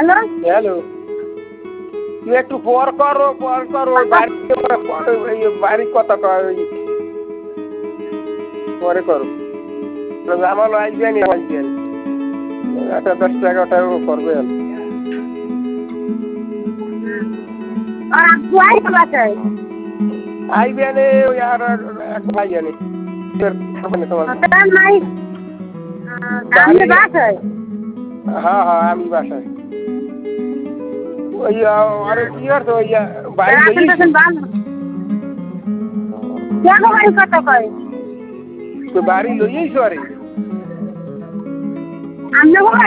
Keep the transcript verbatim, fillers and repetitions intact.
hello hello তুই একটু পর করো পর করো বাড়ি বাড়ির কথা কর পরে করো আমার আসবেন আসবেন একটা দশ টাকাটা করবে আর আপু আইসে বাসায় আইবেন ওই আর এক ভাই জানি তোমার নাই আপনি বাসায় হ্যাঁ হ্যাঁ আমি বাসায় ওই আরে কি আর তো ওই বাড়ি বাড়ি কত কয় তো বাড়ি লইয়েইছো আরে আমি